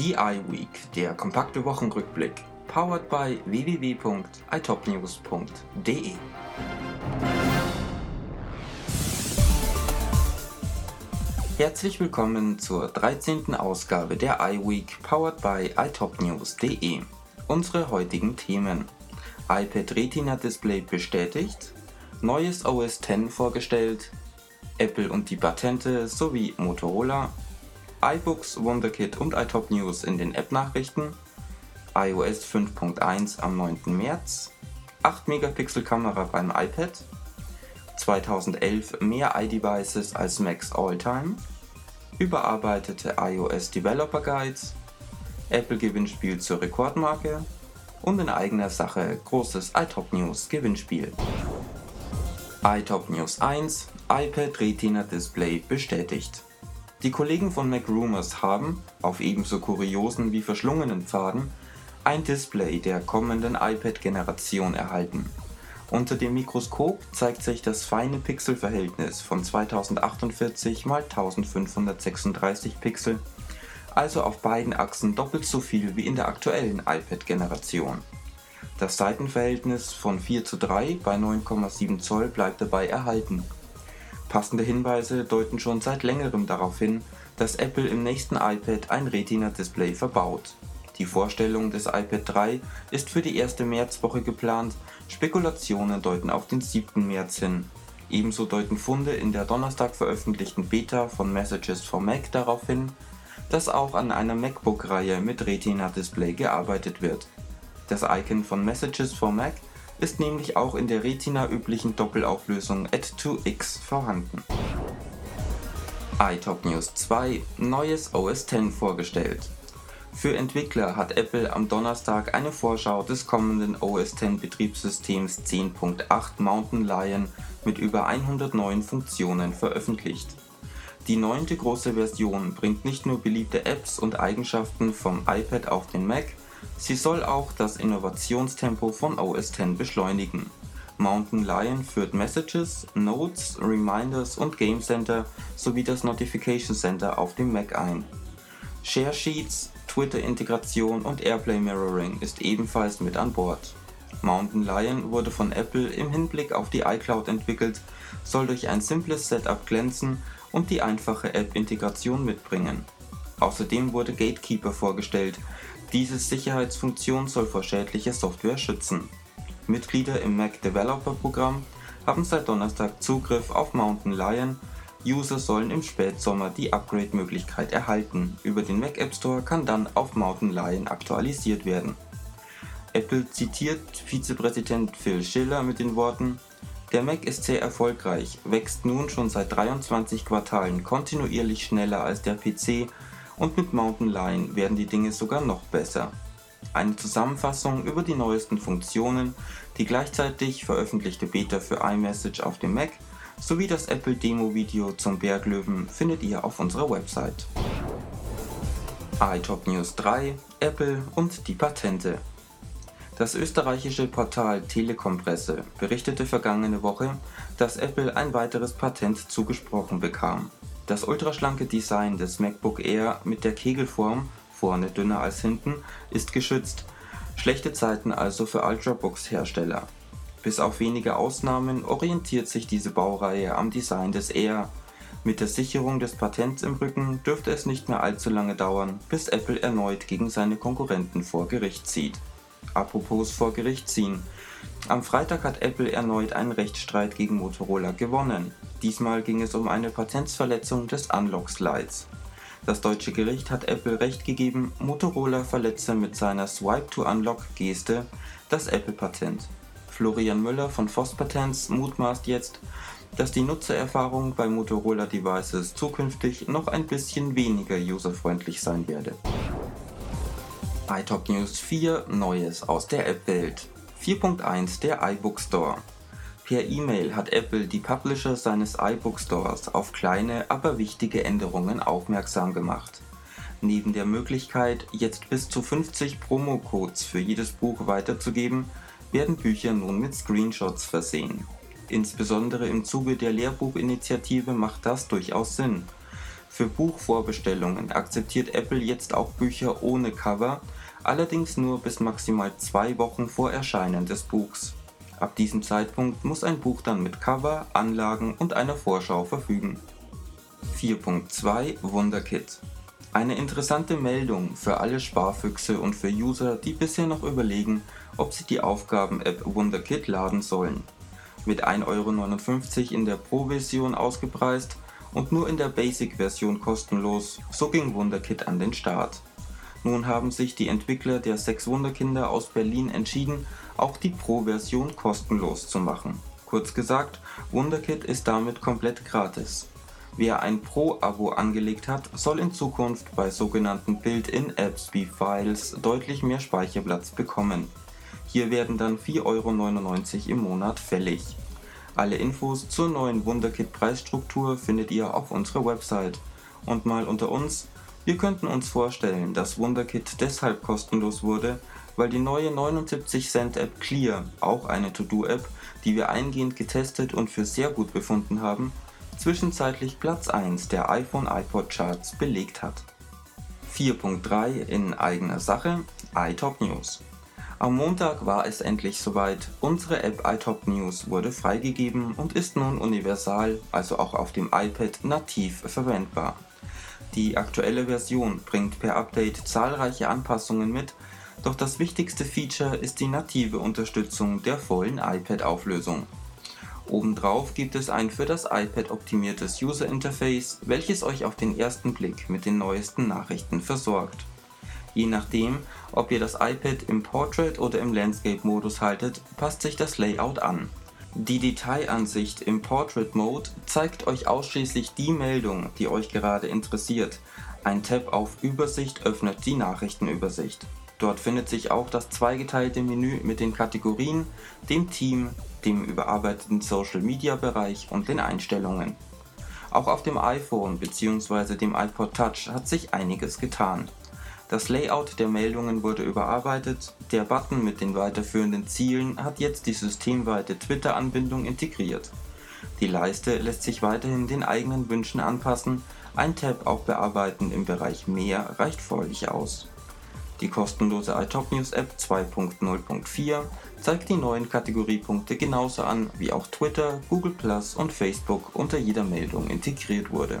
Die iWeek, der kompakte Wochenrückblick, powered by www.itopnews.de. Herzlich willkommen zur 13. Ausgabe der iWeek, powered by itopnews.de. Unsere heutigen Themen: iPad Retina Display bestätigt, neues OS X vorgestellt, Apple und die Patente sowie Motorola, iBooks, Wonderkid und iTopNews in den App-Nachrichten, iOS 5.1 am 9. März, 8-Megapixel-Kamera beim iPad, 2011 mehr iDevices als Macs Alltime, überarbeitete iOS Developer Guides, Apple-Gewinnspiel zur Rekordmarke und in eigener Sache großes iTopNews Gewinnspiel. iTopNews 1: iPad Retina Display bestätigt. Die Kollegen von MacRumors haben, auf ebenso kuriosen wie verschlungenen Pfaden, ein Display der kommenden iPad-Generation erhalten. Unter dem Mikroskop zeigt sich das feine Pixelverhältnis von 2048 x 1536 Pixel, also auf beiden Achsen doppelt so viel wie in der aktuellen iPad-Generation. Das Seitenverhältnis von 4:3 bei 9,7 Zoll bleibt dabei erhalten. Passende Hinweise deuten schon seit längerem darauf hin, dass Apple im nächsten iPad ein Retina-Display verbaut. Die Vorstellung des iPad 3 ist für die erste Märzwoche geplant, Spekulationen deuten auf den 7. März hin. Ebenso deuten Funde in der Donnerstag veröffentlichten Beta von Messages for Mac darauf hin, dass auch an einer MacBook-Reihe mit Retina-Display gearbeitet wird. Das Icon von Messages for Mac ist nämlich auch in der Retina-üblichen Doppelauflösung at2x vorhanden. iTopNews 2: neues OS X vorgestellt. Für Entwickler hat Apple am Donnerstag eine Vorschau des kommenden OS X Betriebssystems 10.8 Mountain Lion mit über 100 neuen Funktionen veröffentlicht. Die 9. große Version bringt nicht nur beliebte Apps und Eigenschaften vom iPad auf den Mac, sie soll auch das Innovationstempo von OS X beschleunigen. Mountain Lion führt Messages, Notes, Reminders und Game Center sowie das Notification Center auf dem Mac ein. Share Sheets, Twitter-Integration und Airplay Mirroring ist ebenfalls mit an Bord. Mountain Lion wurde von Apple im Hinblick auf die iCloud entwickelt, soll durch ein simples Setup glänzen und die einfache App-Integration mitbringen. Außerdem wurde Gatekeeper vorgestellt. Diese Sicherheitsfunktion soll vor schädlicher Software schützen. Mitglieder im Mac Developer Programm haben seit Donnerstag Zugriff auf Mountain Lion. User sollen im Spätsommer die Upgrade-Möglichkeit erhalten. Über den Mac App Store kann dann auf Mountain Lion aktualisiert werden. Apple zitiert Vizepräsident Phil Schiller mit den Worten: Der Mac ist sehr erfolgreich, wächst nun schon seit 23 Quartalen kontinuierlich schneller als der PC und mit Mountain Lion werden die Dinge sogar noch besser. Eine Zusammenfassung über die neuesten Funktionen, die gleichzeitig veröffentlichte Beta für iMessage auf dem Mac sowie das Apple-Demo-Video zum Berglöwen findet ihr auf unserer Website. iTopNews 3: Apple und die Patente. Das österreichische Portal Telekom-Presse berichtete vergangene Woche, dass Apple ein weiteres Patent zugesprochen bekam. Das ultraschlanke Design des MacBook Air mit der Kegelform, vorne dünner als hinten, ist geschützt. Schlechte Zeiten also für Ultrabooks-Hersteller. Bis auf wenige Ausnahmen orientiert sich diese Baureihe am Design des Air. Mit der Sicherung des Patents im Rücken dürfte es nicht mehr allzu lange dauern, bis Apple erneut gegen seine Konkurrenten vor Gericht zieht. Apropos vor Gericht ziehen. Am Freitag hat Apple erneut einen Rechtsstreit gegen Motorola gewonnen. Diesmal ging es um eine Patentsverletzung des Unlock-Slides. Das deutsche Gericht hat Apple recht gegeben, Motorola verletze mit seiner Swipe-to-Unlock-Geste das Apple-Patent. Florian Müller von Voss Patents mutmaßt jetzt, dass die Nutzererfahrung bei Motorola-Devices zukünftig noch ein bisschen weniger userfreundlich sein werde. iTopNews 4: Neues aus der App-Welt. 4.1 Der iBook Store. Per E-Mail hat Apple die Publisher seines iBook Stores auf kleine, aber wichtige Änderungen aufmerksam gemacht. Neben der Möglichkeit, jetzt bis zu 50 Promo-Codes für jedes Buch weiterzugeben, werden Bücher nun mit Screenshots versehen. Insbesondere im Zuge der Lehrbuchinitiative macht das durchaus Sinn. Für Buchvorbestellungen akzeptiert Apple jetzt auch Bücher ohne Cover, allerdings nur bis maximal 2 Wochen vor Erscheinen des Buchs. Ab diesem Zeitpunkt muss ein Buch dann mit Cover, Anlagen und einer Vorschau verfügen. 4.2 Wunderkit. Eine interessante Meldung für alle Sparfüchse und für User, die bisher noch überlegen, ob sie die Aufgaben-App Wunderkit laden sollen. Mit 1,59 € in der Pro-Version ausgepreist und nur in der Basic-Version kostenlos, so ging Wunderkit an den Start. Nun haben sich die Entwickler der 6 Wunderkinder aus Berlin entschieden, auch die Pro-Version kostenlos zu machen. Kurz gesagt, Wunderkit ist damit komplett gratis. Wer ein Pro-Abo angelegt hat, soll in Zukunft bei sogenannten Built-in-Apps wie Files deutlich mehr Speicherplatz bekommen. Hier werden dann 4,99 € im Monat fällig. Alle Infos zur neuen Wunderkit-Preisstruktur findet ihr auf unserer Website. Und mal unter uns, wir könnten uns vorstellen, dass Wunderkit deshalb kostenlos wurde, weil die neue 79-Cent-App Clear, auch eine To-Do-App, die wir eingehend getestet und für sehr gut befunden haben, zwischenzeitlich Platz 1 der iPhone-iPod-Charts belegt hat. 4.3 in eigener Sache, iTop News. Am Montag war es endlich soweit, unsere App iTop News wurde freigegeben und ist nun universal, also auch auf dem iPad nativ verwendbar. Die aktuelle Version bringt per Update zahlreiche Anpassungen mit, doch das wichtigste Feature ist die native Unterstützung der vollen iPad-Auflösung. Obendrauf gibt es ein für das iPad optimiertes User Interface, welches euch auf den ersten Blick mit den neuesten Nachrichten versorgt. Je nachdem, ob ihr das iPad im Portrait oder im Landscape-Modus haltet, passt sich das Layout an. Die Detailansicht im Portrait-Mode zeigt euch ausschließlich die Meldung, die euch gerade interessiert. Ein Tab auf Übersicht öffnet die Nachrichtenübersicht. Dort findet sich auch das zweigeteilte Menü mit den Kategorien, dem Team, dem überarbeiteten Social-Media-Bereich und den Einstellungen. Auch auf dem iPhone bzw. dem iPod Touch hat sich einiges getan. Das Layout der Meldungen wurde überarbeitet, der Button mit den weiterführenden Zielen hat jetzt die systemweite Twitter-Anbindung integriert. Die Leiste lässt sich weiterhin den eigenen Wünschen anpassen, ein Tab auf Bearbeiten im Bereich Mehr reicht völlig aus. Die kostenlose iTop News App 2.0.4 zeigt die neuen Kategoriepunkte genauso an, wie auch Twitter, Google+ und Facebook unter jeder Meldung integriert wurde.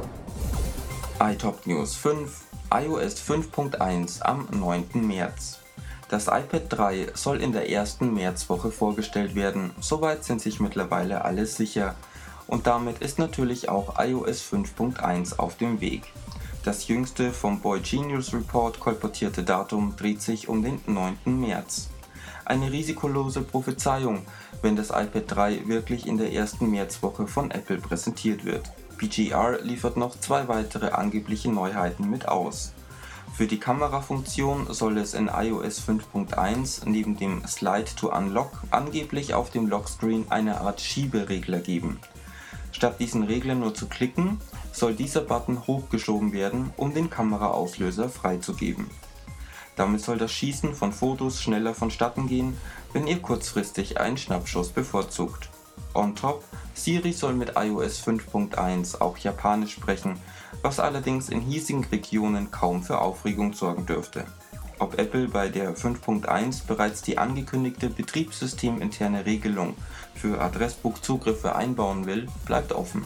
iTop News 5 iOS 5.1 am 9. März. Das iPad 3 soll in der ersten Märzwoche vorgestellt werden, soweit sind sich mittlerweile alle sicher. Und damit ist natürlich auch iOS 5.1 auf dem Weg. Das jüngste vom Boy Genius Report kolportierte Datum dreht sich um den 9. März. Eine risikolose Prophezeiung, wenn das iPad 3 wirklich in der ersten Märzwoche von Apple präsentiert wird. PGR liefert noch 2 weitere angebliche Neuheiten mit aus. Für die Kamerafunktion soll es in iOS 5.1 neben dem Slide to Unlock angeblich auf dem Lockscreen eine Art Schieberegler geben. Statt diesen Regler nur zu klicken, soll dieser Button hochgeschoben werden, um den Kameraauslöser freizugeben. Damit soll das Schießen von Fotos schneller vonstatten gehen, wenn ihr kurzfristig einen Schnappschuss bevorzugt. On top, Siri soll mit iOS 5.1 auch Japanisch sprechen, was allerdings in hiesigen Regionen kaum für Aufregung sorgen dürfte. Ob Apple bei der 5.1 bereits die angekündigte betriebssysteminterne Regelung für Adressbuchzugriffe einbauen will, bleibt offen.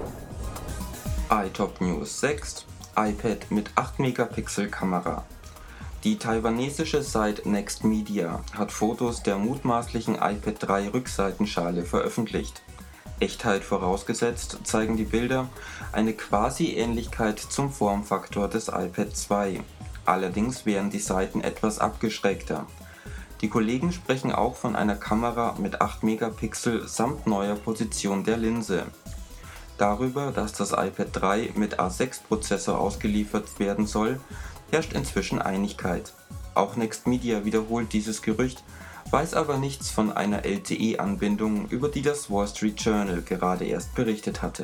iTop News 6 iPad mit 8-Megapixel Kamera. Die taiwanesische Seite Next Media hat Fotos der mutmaßlichen iPad 3 Rückseitenschale veröffentlicht. Echtheit vorausgesetzt zeigen die Bilder eine Quasi-Ähnlichkeit zum Formfaktor des iPad 2. Allerdings wären die Seiten etwas abgeschrägter. Die Kollegen sprechen auch von einer Kamera mit 8 Megapixel samt neuer Position der Linse. Darüber, dass das iPad 3 mit A6-Prozessor ausgeliefert werden soll, herrscht inzwischen Einigkeit. Auch Next Media wiederholt dieses Gerücht, weiß aber nichts von einer LTE-Anbindung, über die das Wall Street Journal gerade erst berichtet hatte.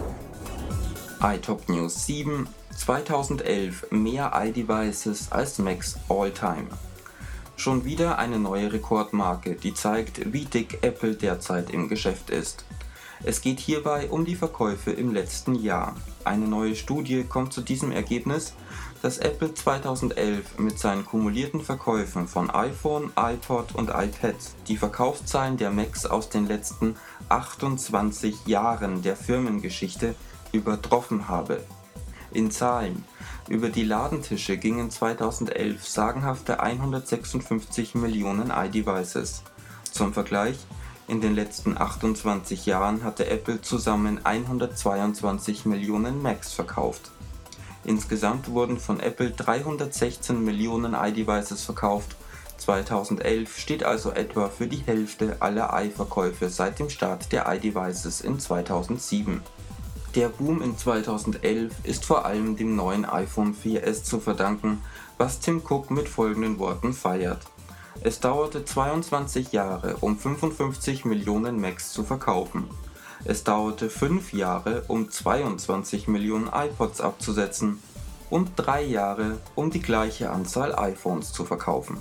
iTop News 7 2011 mehr iDevices als Macs All-Time. Schon wieder eine neue Rekordmarke, die zeigt, wie dick Apple derzeit im Geschäft ist. Es geht hierbei um die Verkäufe im letzten Jahr. Eine neue Studie kommt zu diesem Ergebnis, dass Apple 2011 mit seinen kumulierten Verkäufen von iPhone, iPod und iPad die Verkaufszahlen der Macs aus den letzten 28 Jahren der Firmengeschichte übertroffen habe. In Zahlen: Über die Ladentische gingen 2011 sagenhafte 156 Millionen iDevices. Zum Vergleich: In den letzten 28 Jahren hatte Apple zusammen 122 Millionen Macs verkauft. Insgesamt wurden von Apple 316 Millionen iDevices verkauft. 2011 steht also etwa für die Hälfte aller iPhone-Verkäufe seit dem Start der iDevices in 2007. Der Boom in 2011 ist vor allem dem neuen iPhone 4S zu verdanken, was Tim Cook mit folgenden Worten feiert: Es dauerte 22 Jahre, um 55 Millionen Macs zu verkaufen. Es dauerte 5 Jahre, um 22 Millionen iPods abzusetzen und 3 Jahre, um die gleiche Anzahl iPhones zu verkaufen.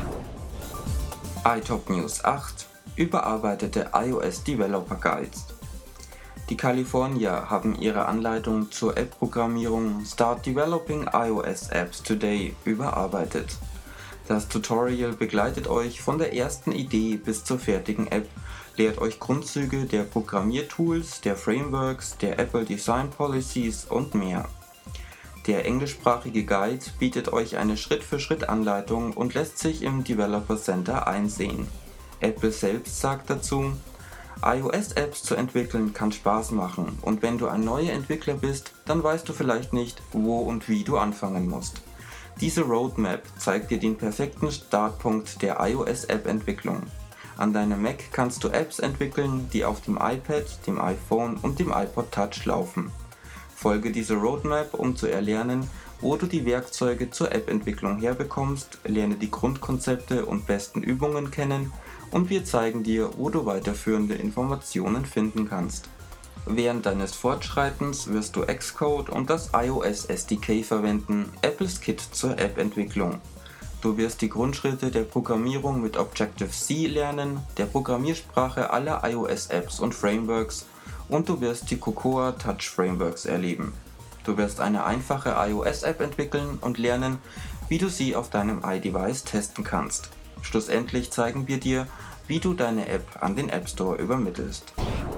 iTop News 8: Überarbeitete iOS Developer Guides. Die Kalifornier haben ihre Anleitung zur App-Programmierung Start Developing iOS Apps Today überarbeitet. Das Tutorial begleitet euch von der ersten Idee bis zur fertigen App, lehrt euch Grundzüge der Programmiertools, der Frameworks, der Apple Design Policies und mehr. Der englischsprachige Guide bietet euch eine Schritt-für-Schritt-Anleitung und lässt sich im Developer Center einsehen. Apple selbst sagt dazu: iOS-Apps zu entwickeln kann Spaß machen, und wenn du ein neuer Entwickler bist, dann weißt du vielleicht nicht, wo und wie du anfangen musst. Diese Roadmap zeigt dir den perfekten Startpunkt der iOS-App-Entwicklung. An deinem Mac kannst du Apps entwickeln, die auf dem iPad, dem iPhone und dem iPod Touch laufen. Folge dieser Roadmap, um zu erlernen, wo du die Werkzeuge zur App-Entwicklung herbekommst, lerne die Grundkonzepte und besten Übungen kennen und wir zeigen dir, wo du weiterführende Informationen finden kannst. Während deines Fortschreitens wirst du Xcode und das iOS SDK verwenden, Apples Kit zur App-Entwicklung. Du wirst die Grundschritte der Programmierung mit Objective-C lernen, der Programmiersprache aller iOS-Apps und Frameworks, und du wirst die Cocoa Touch Frameworks erleben. Du wirst eine einfache iOS-App entwickeln und lernen, wie du sie auf deinem iDevice testen kannst. Schlussendlich zeigen wir dir, wie du deine App an den App Store übermittelst.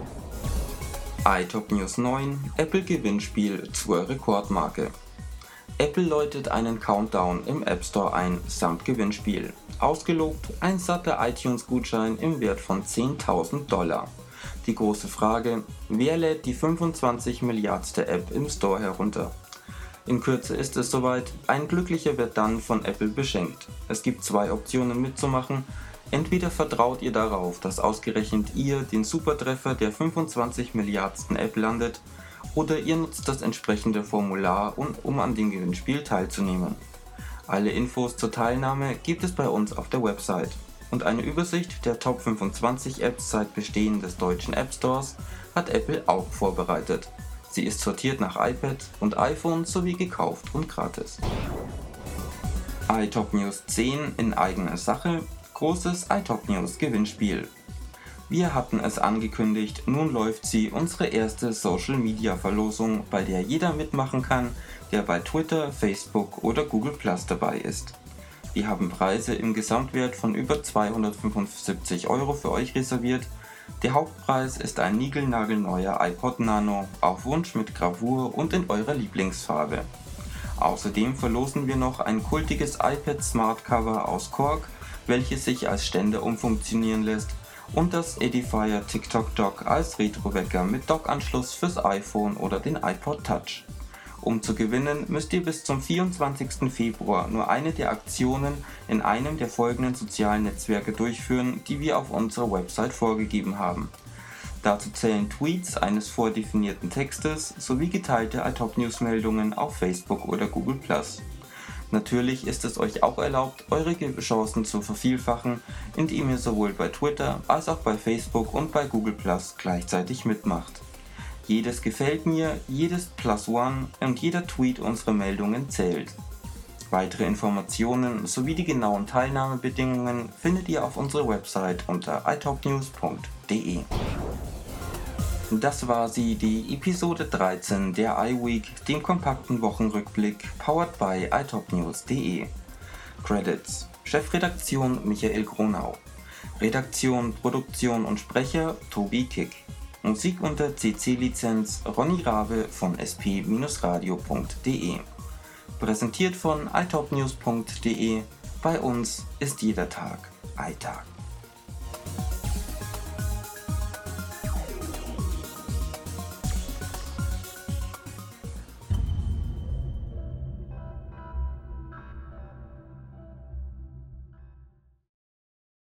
iTop News 9: Apple Gewinnspiel zur Rekordmarke. Apple läutet einen Countdown im App Store ein, samt Gewinnspiel. Ausgelobt ein satter iTunes-Gutschein im Wert von $10.000. Die große Frage: Wer lädt die 25 Milliardste App im Store herunter? In Kürze ist es soweit, ein Glücklicher wird dann von Apple beschenkt. Es gibt 2 Optionen mitzumachen: Entweder vertraut ihr darauf, dass ausgerechnet ihr den Supertreffer der 25 Milliardsten App landet, oder ihr nutzt das entsprechende Formular, um an dem Gewinnspiel teilzunehmen. Alle Infos zur Teilnahme gibt es bei uns auf der Website. Und eine Übersicht der Top 25 Apps seit Bestehen des deutschen App Stores hat Apple auch vorbereitet. Sie ist sortiert nach iPad und iPhone sowie gekauft und gratis. iTop News 10 in eigener Sache: Großes iTop News Gewinnspiel. Wir hatten es angekündigt, nun läuft sie, unsere erste Social Media Verlosung, bei der jeder mitmachen kann, der bei Twitter, Facebook oder Google Plus dabei ist. Wir haben Preise im Gesamtwert von über 275 € für euch reserviert. Der Hauptpreis ist ein niegelnagelneuer iPod Nano, auf Wunsch mit Gravur und in eurer Lieblingsfarbe. Außerdem verlosen wir noch ein kultiges iPad Smart Cover aus Kork, welches sich als Ständer umfunktionieren lässt, und das Edifier TikTok Dock als Retro-Wecker mit Dockanschluss fürs iPhone oder den iPod Touch. Um zu gewinnen, müsst ihr bis zum 24. Februar nur eine der Aktionen in einem der folgenden sozialen Netzwerke durchführen, die wir auf unserer Website vorgegeben haben. Dazu zählen Tweets eines vordefinierten Textes sowie geteilte iTop-News-Meldungen auf Facebook oder Google+. Natürlich ist es euch auch erlaubt, eure Chancen zu vervielfachen, indem ihr sowohl bei Twitter als auch bei Facebook und bei Google+ gleichzeitig mitmacht. Jedes Gefällt mir, jedes Plus One und jeder Tweet unserer Meldungen zählt. Weitere Informationen sowie die genauen Teilnahmebedingungen findet ihr auf unserer Website unter itopnews.de. Das war sie, die Episode 13 der iWeek, dem kompakten Wochenrückblick, powered by itopnews.de. Credits: Chefredaktion Michael Gronau, Redaktion, Produktion und Sprecher Tobi Kick, Musik unter CC-Lizenz Ronny Rabe von sp-radio.de. Präsentiert von itopnews.de. Bei uns ist jeder Tag iTag.